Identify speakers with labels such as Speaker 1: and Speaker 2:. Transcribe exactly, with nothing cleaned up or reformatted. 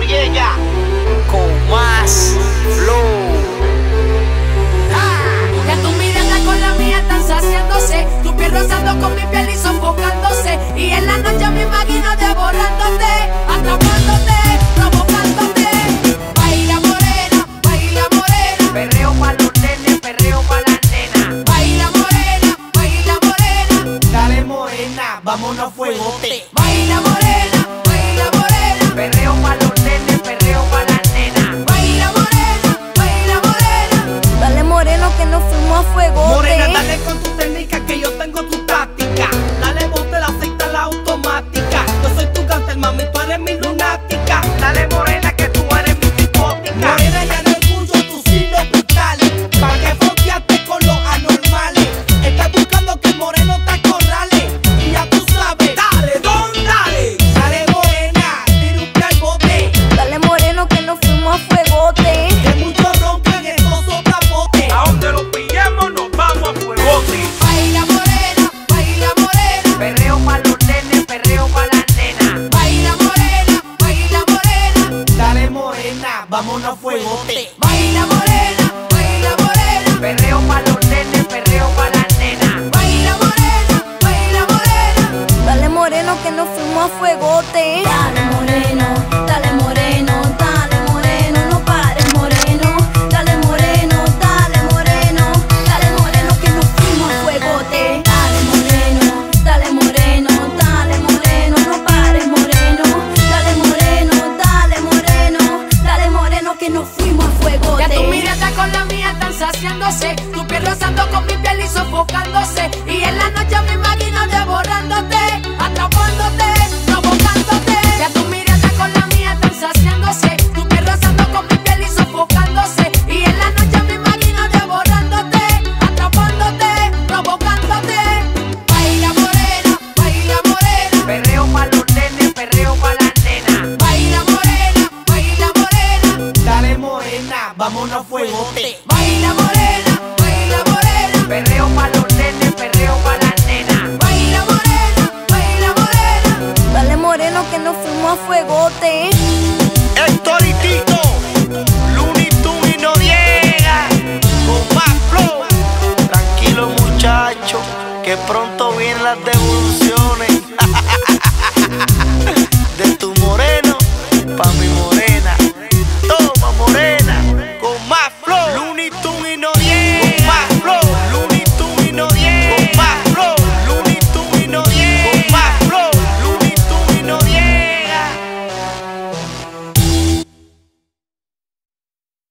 Speaker 1: Noriega con más flow.
Speaker 2: Ah, ya tu mirada con la mía están saciándose, tu piel rozando con mi piel y sofocándose, y en la noche me imagino devorándote, atrapándote, provocándote. Baila morena, baila morena,
Speaker 1: Perreo pa' los nenes, perreo pa' las nenas.
Speaker 2: baila morena, baila morena,
Speaker 1: Dale morena, vámonos a fuegote.
Speaker 2: baila morena, baila morena,
Speaker 1: Perreo pa' los nenes, perreo pa' las nenas.
Speaker 2: baila morena, baila morena.
Speaker 3: Dale moreno que nos fuimos a fuego.
Speaker 1: Morena, dale con tu técnica que yo tengo tu táctica. Dale bote la aceita la automática. Yo soy tu cáncer, mami, tú eres mi lunática. Dale morena que tú eres mi psicótica. Morena, ya no orgullo tu signo brutal. Pa' que fronteaste con los anormales. Estás buscando que el moreno te acorrale. Y ya tú sabes, dale, don, dale. Dale morena, tira un pie al bote.
Speaker 3: Dale moreno que nos fuimos a fuegote.
Speaker 1: Que muchos roncan, estos sopla bote. A donde los pillemos nos vamos a fuegote.
Speaker 2: Baila morena, baila morena,
Speaker 1: Perreo pa' los nenes, perreo pa' las nenas.
Speaker 2: baila morena, baila morena,
Speaker 1: Dale morena, vámonos a fuegote.
Speaker 2: baila morena, baila morena,
Speaker 1: Perreo pa' los nenes, perreo pa' las nenas.
Speaker 2: baila morena, baila morena.
Speaker 3: Dale moreno que nos fuimos a fuegote. Dale moreno, dale moreno, dale moreno, no pares moreno. Dale moreno, dale moreno, dale moreno que nos fuimos a fuegote. Dale moreno, dale moreno, dale moreno, no pares moreno. Dale moreno, dale moreno, dale moreno que nos fuimos a fuegote.
Speaker 2: Ya tu mirada con la mía están saciándose, tu piel rozando con mi piel y sofocándose, y en la noche me imagino devorándote, atrapándote, provocándote. Ya tu mirada con la mía están saciándose, tu piel rozando con mi piel y sofocándose, y en la noche me imagino devorándote, atrapándote, provocándote. Baila morena, baila morena,
Speaker 1: Perreo pa' los nenes, perreo pa' las nenas.
Speaker 2: baila morena, baila morena,
Speaker 1: Dale morena, vámonos a fuegote.
Speaker 2: baila morena, baila morena.
Speaker 1: Perreo pa' los nenes, perreo pa' las nenas.
Speaker 2: Baila morena, baila morena.
Speaker 3: Dale moreno que nos fuimos a fuegote.
Speaker 4: Héctor y Tito, Looney Tunes y Noriega, con más flow. Tranquilo muchacho, que pronto vienen las devoluciones de tu moreno pa' mi morena.